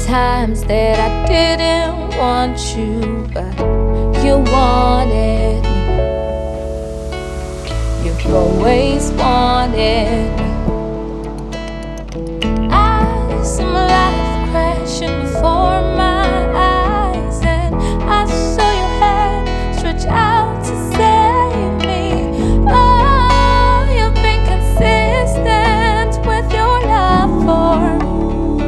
times that I didn't want you, but you wanted me. You've always wanted me. I saw my life crashing before my eyes, and I saw your hand stretch out to save me. Oh, you've been consistent with your love for me.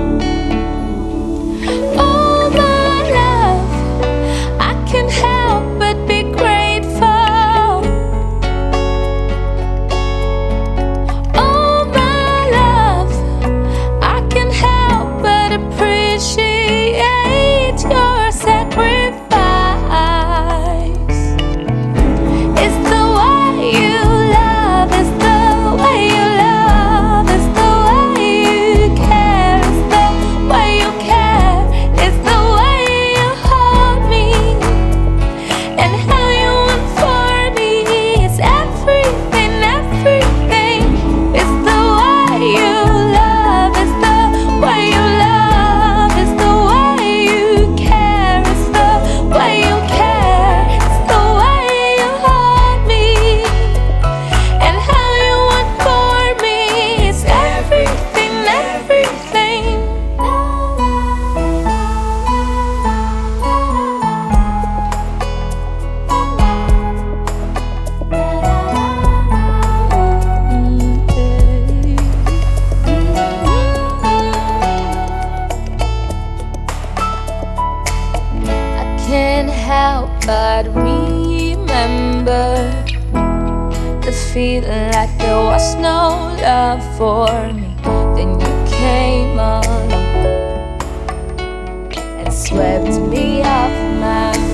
Oh, my love, I can't help but be grateful. Oh, my love, I can't help but appreciate your sacrifice. It's the way you love, it's the way you love, it's the way you care, it's the way you care, it's the way you hold me, and how you want for me. It's everything, everything. It's the way you love, it's the way you love, it's the way you care, it's the way you care, it's the way you hold me, and how you want for me. It's everything, everything. I can't help but remember the feeling like there was no love for me. Then you came along and swept me off my